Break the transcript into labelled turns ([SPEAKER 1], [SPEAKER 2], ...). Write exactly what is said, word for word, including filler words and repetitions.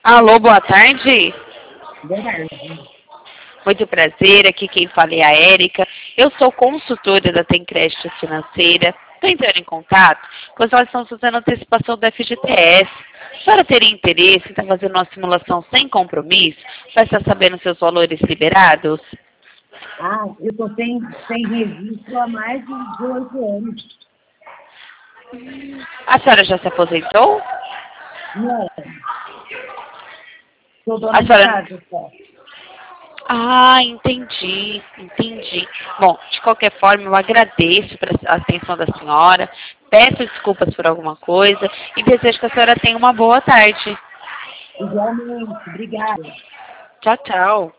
[SPEAKER 1] Alô, boa tarde.
[SPEAKER 2] Boa tarde.
[SPEAKER 1] Muito prazer, aqui quem fala é a Érica. Eu sou consultora da Tem Crédito Financeira. Estou entrando em contato, pois nós estamos fazendo antecipação do F G T S. Para ter interesse, está fazendo uma simulação sem compromisso, para estar sabendo seus valores liberados?
[SPEAKER 2] Ah, eu estou sem, sem registro há mais de dezoito anos.
[SPEAKER 1] A senhora já se aposentou?
[SPEAKER 2] Não, sou dona
[SPEAKER 1] A
[SPEAKER 2] de
[SPEAKER 1] senhora...
[SPEAKER 2] casa só.
[SPEAKER 1] Ah, entendi, entendi. Bom, de qualquer forma, eu agradeço pela atenção da senhora, peço desculpas por alguma coisa e desejo que a senhora tenha uma boa tarde.
[SPEAKER 2] Igualmente, obrigada.
[SPEAKER 1] Tchau, tchau.